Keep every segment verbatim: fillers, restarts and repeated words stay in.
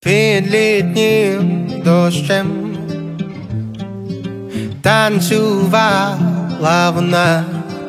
Під літнім дощем танцювала вона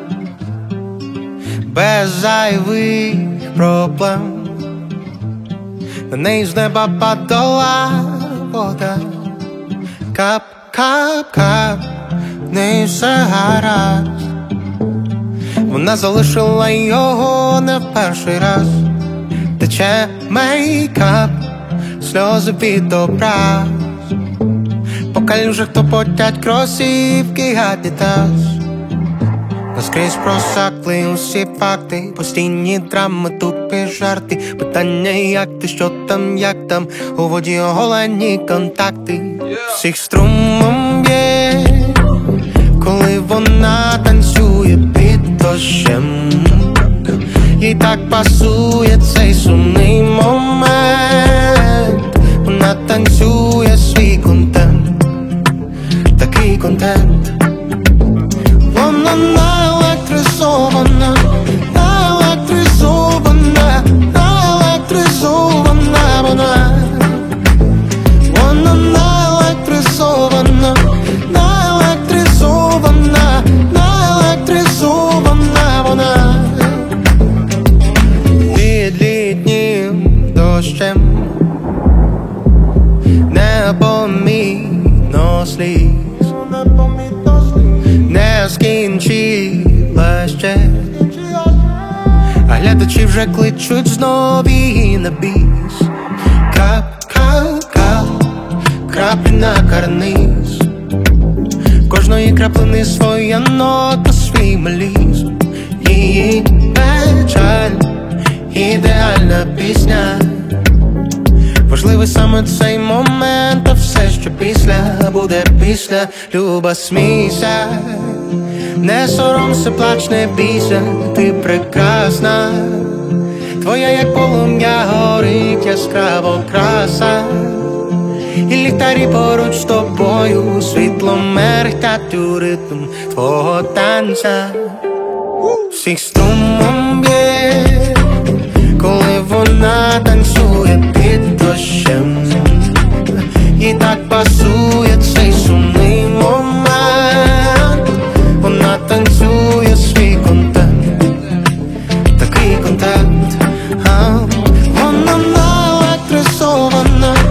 без зайвих проблем. На неї з неба падала вода. Кап, кап, кап, в неї все гаразд. Вона залишила його не в перший раз. Тече мейкап, сльози від образ. По калюжах топотять кросівки Адідас. Наскрізь просакли усі факти, постійні драми, тупі жарти. Питання як ти, що там, як там, у воді оголені контакти. Всіх струмом б'є, коли вона танцює під дощем. Їй так пасує цей сумний момент. Вона танцює свій контент, такий контент. Вона наелектризована, наелектризована, наелектризована вона. Вона наелектризована, наелектризована, наелектризована вона. Під літнім дощем непомітно сліз, не скінчила ще, а глядачі вже кличуть знов її на біс. Кап, кап, кап, краплі на карниз. Кожної краплини своя нота, свій меліз. Її печаль, ідеальна пісня. Важливий саме цей момент, а все, що після, буде після. Люба, смійся, не соромся, плач, не бійся, ти прекрасна. Твоя, як полум'я, горить яскраво краса. І ліхтарі поруч з тобою, світло мерехтять у ритм твого танця. Всіх струмом б'є, коли вона танцює під дощем. Їй так пасує цей сумний момент. Вона танцює свій контент, такий контент. Вона наелектризована,